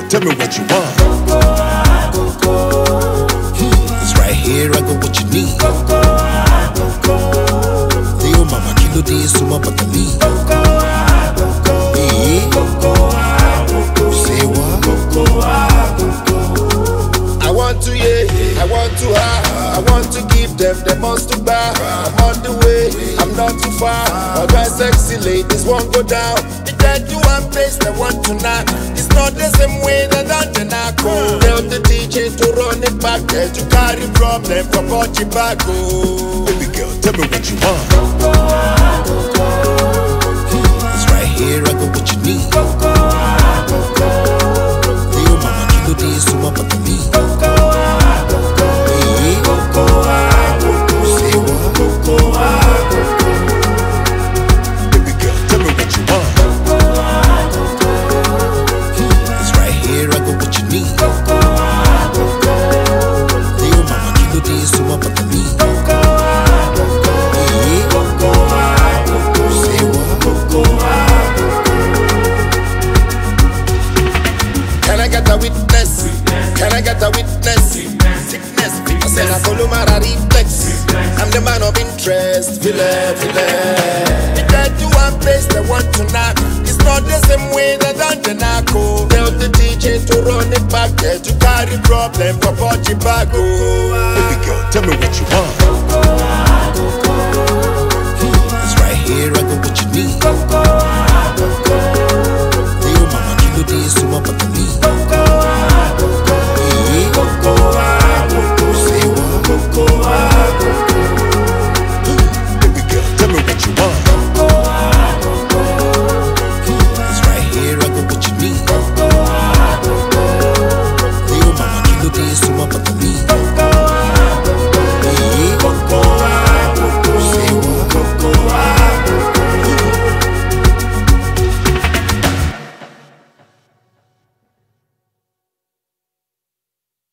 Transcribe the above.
tell me what you want. It's right here, I got what you need. Leo mama kilo de suma bakali. Say what? I want to I want to I want to give them the most to buy. I'm on the way, I'm not too far. All my sexy ladies won't go down. The dead you want place, they want to knock. It's not the same way that the narco. Tell the DJ to run it back there. You carry problem from Portugal. Baby girl, tell me what you want. It's right here, I got what you need. Leo mama kilo de suma bakali. Baby girl, tell me what you want. It's right here, I got what you need. Leo mama kilo de suma bakali. Say what? Can I get a witness? Can I get a witness? Sickness. I said I follow my reflex. I'm the man of interest. Feel it. The dead to one place they want to knock. It's not the same way that the narco. Tell the DJ to run it back there. To carry problem for Portugal. Baby girl, tell me what you want.